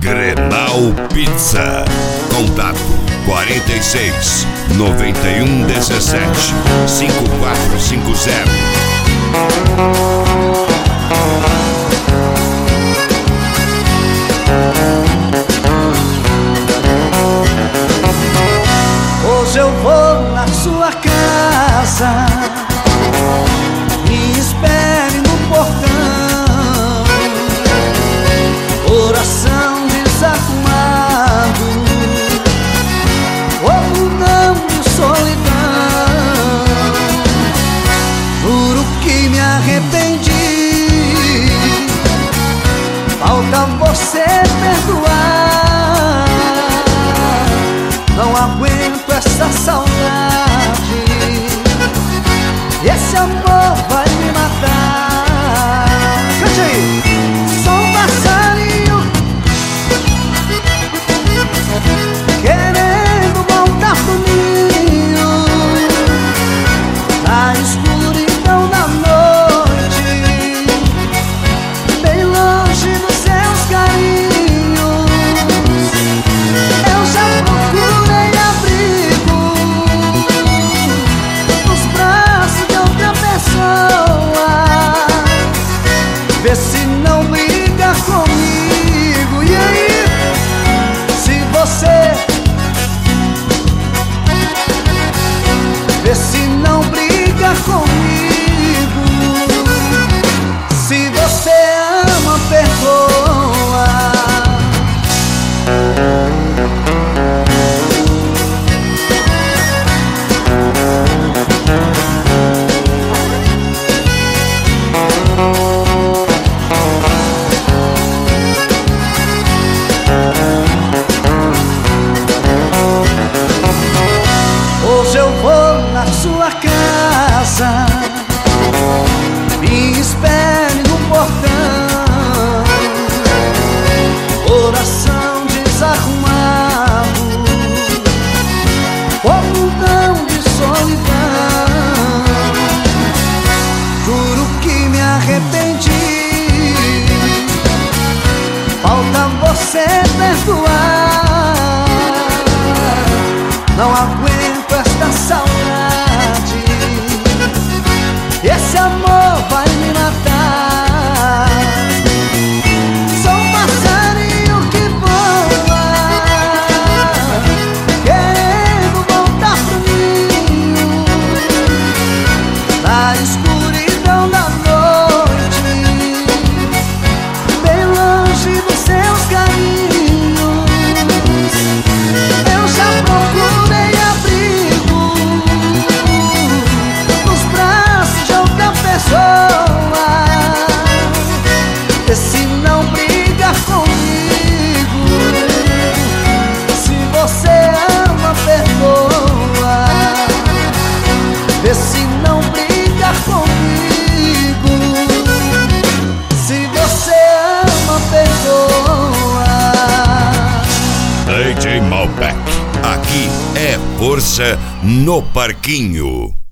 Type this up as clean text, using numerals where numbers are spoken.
Grenal Pizza. Contato 46 91 17 5450. Hoje eu vou na sua casa, me espere no portão. Coração desarrumado, ou não de solidão. Juro que me arrependi, falta você perdoar. Não aguento essa saudade, esse amor vai me matar. Cante aí! Sou um passarinho querendo voltar pro ninho, na escuridão da noite, bem longe dos seus carinhos. Eu já procurei abrigo nos braços de outra pessoa, vê se não briga comigo. E aí, se você vê se não briga comigo, se você ama, perdoa. Hoje eu vou na sua casa, me espere no portão. Coração desarrumado, multidão de solidão. Juro que me arrependi, falta você perdoar. Não aguento esta saudade, esse amor vai me matar. Sou um passarinho que voa, querendo voltar pro ninho, na escuridão da noite, bem longe dos seus carinhos. Eu já procurei abrigo nos braços de outra pessoa, vê se não briga comigo. Se você ama, perdoa, vê se não briga comigo. Se você ama, perdoa. DJ Malbec, aqui é força no parquinho.